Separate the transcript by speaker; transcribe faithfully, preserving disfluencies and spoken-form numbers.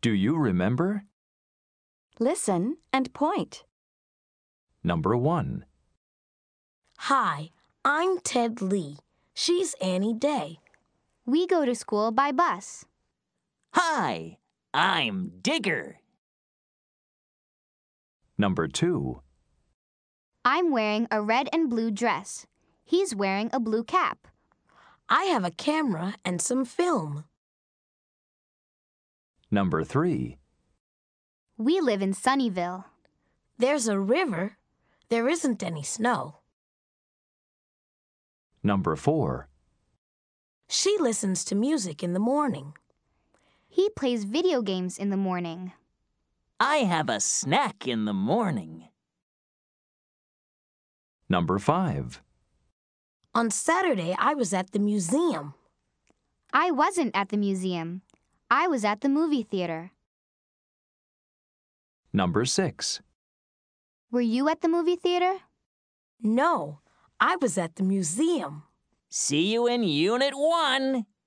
Speaker 1: Do you remember?
Speaker 2: Listen and point.
Speaker 1: Number one.
Speaker 3: Hi, I'm Ted Lee. She's Annie Day.
Speaker 4: We go to school by bus.
Speaker 5: Hi, I'm Digger.
Speaker 1: Number two.
Speaker 4: I'm wearing a red and blue dress. He's wearing a blue cap.
Speaker 3: I have a camera and some film.
Speaker 1: Number three.
Speaker 4: We live in Sunnyvale.
Speaker 3: There's a river. There isn't any snow.
Speaker 1: Number four.
Speaker 3: She listens to music in the morning.
Speaker 4: He plays video games in the morning.
Speaker 5: I have a snack in the morning.
Speaker 1: Number five.
Speaker 3: On Saturday, I was at the museum.
Speaker 4: I wasn't at the museum. I was at the movie theater.
Speaker 1: Number six.
Speaker 4: Were you at the movie theater?
Speaker 3: No, I was at the museum.
Speaker 5: See you in Unit one.